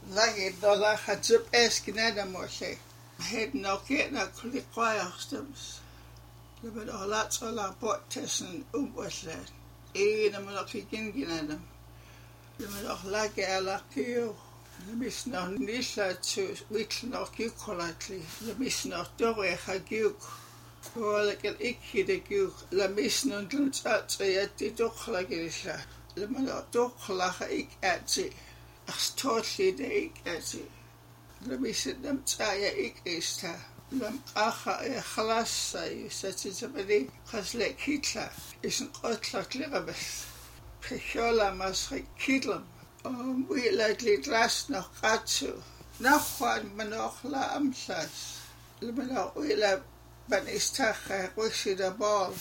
Lagi dola hatsup eskinada moshe. Head no get na kuliqayaqstams. Lama dolat ola bottesen umwaslan. Na malakikin ginadam. Lama dohlaki ala kiyo. Lamis no nisha tu witl no kikolatli. Lamis no dore hagyuk. Walakel ikki de gyuk. Lamis no dluntsatsi dokhlagilisha. Lama no dokhlaga ik atsi. Totally de ik atsi. Lamis nam tsaya ik ista. Lam akha khalasa yusatizabadi khasle kitla. Isn qotlak ligabas. Pekhola masri kitlam. We likely last no qatsu. Nakhwan manokhla amsas. Lamano wila ban istakha wishida ball.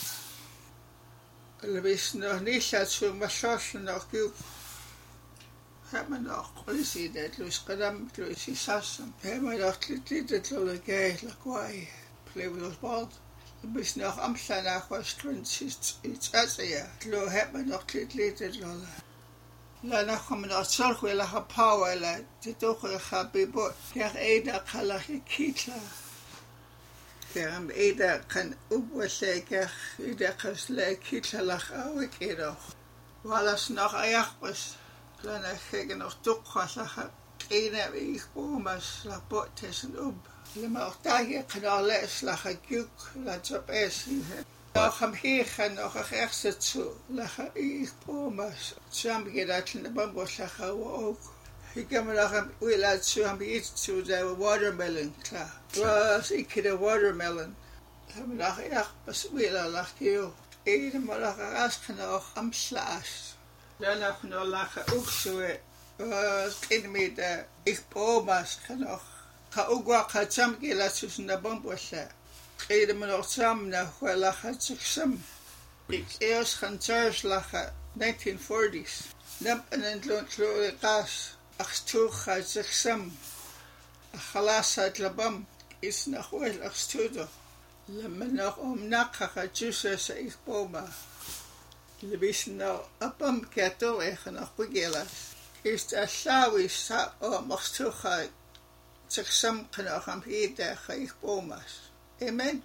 Lamis no nishatsu mashosh no gyuk. Hebben nog politie dat los kadam politie sassen. Hebben nog dit lo gay la kwai. Play with us ball. Bis nog Amsterdam nach was twins it's asya. Lo hebben nog dit lo. La na kom nog zorg wel ha power la. Dit toch ga bibo. Ja eda khala kitla. Ja eda kan ubwaseka eda kasle kitla la awik edo. Walas nog ayach was. Lana gege nog tukhasaga ene ik bomas la bottesen Lama ook daar kanale slaga gyuk la job esi. Nog am hier nog echt zo laga ik bomas. Sam gedat in de bambo slaga ook. Ik ga me nog am wila zo am iets to the watermelon kla. Was ik de watermelon. Hem nog echt pas wila lagio. Ene maar nog as nog am slaas. Dan heb ik nog lachen ook zo. Ik met de ik bomas nog. Ga ook wat gaat samen laten tussen de bambossen. Ik me nog samen nog wel lachen zuksam. Ik eerst gaan thuis lachen 1940s. Dan een lontloe gas. Ach toch gaat zuksam. Galas uit labam is nog wel ach studo. Lemme nog nak gaat jussen ik boma. Lebis nou apam keto nog begelas. Is de slawis sa machtucha ziksam kan ook am hede ga ik bomas. Amen.